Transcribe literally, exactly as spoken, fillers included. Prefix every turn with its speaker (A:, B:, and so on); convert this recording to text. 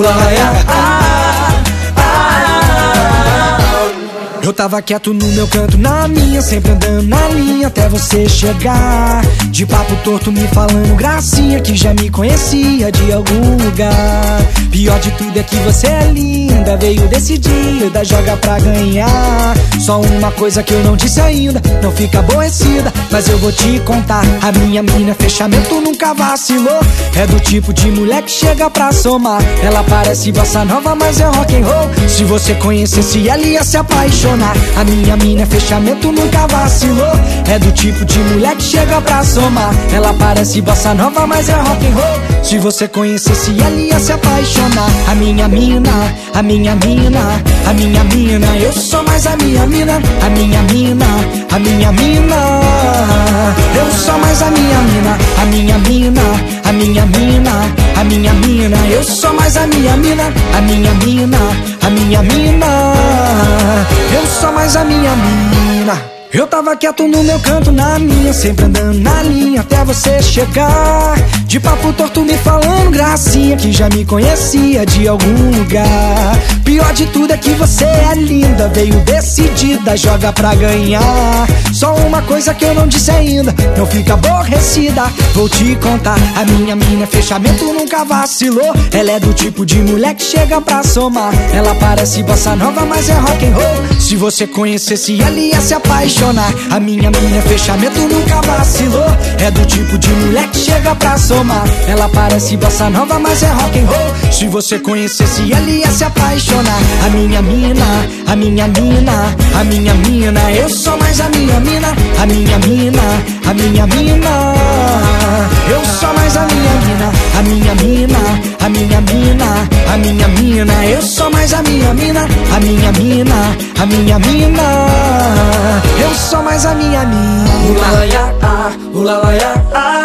A: ulalaia, ah, ah. Eu tava quieto no meu canto, na minha, sempre andando na linha até você chegar. De papo torto me falando gracinha, que já me conhecia de algum lugar. Pior de tudo é que você é linda, veio decidida, joga pra ganhar. Só uma coisa que eu não disse ainda, não fica aborrecida, mas eu vou te contar. A minha mina é fechamento, nunca vacilou. É do tipo de mulher que chega pra somar. Ela parece bossa nova, mas é rock and roll. Se você conhecesse ela ia se apaixonar. A minha mina é fechamento, nunca vacilou. É do tipo de mulher que chega pra somar. Ela parece bossa nova, mas é rock and roll. Se você conhecesse ela ia se apaixonar. A minha mina, a minha mina, a minha mina, eu sou mais a minha mina. A minha mina, a minha mina, eu sou mais a minha mina. A minha mina, a minha mina, a minha mina, eu sou mais a minha mina. A minha mina, a minha mina, eu sou mais a minha mina. Eu tava quieto no meu canto, na minha, sempre andando na linha até você chegar. De papo torto me falando gracinha, que já me conhecia de algum lugar. Pior de tudo é que você é linda, veio decidida, joga pra ganhar. Só uma coisa que eu não disse ainda, não fica aborrecida, vou te contar. A minha mina é fechamento, nunca vacilou. Ela é do tipo de mulher que chega pra somar. Ela parece bossa nova, mas é rock and roll. Se você conhecesse ela ia se apaixonar. A minha mina é fechamento, nunca vacilou. É do tipo de mulher que chega pra somar. Ela parece bossa nova, mas é rock and roll. Se você conhecesse ela ia se apaixonar. A minha mina, a minha mina, a minha mina, eu sou mais a minha mina. A minha mina, a minha mina, eu sou mais a minha mina. A minha mina, a minha mina, a minha mina, eu sou mais a minha mina. A minha mina, a minha mina, eu sou mais a minha mina. Ulalaia, ah, ulalaia, ah.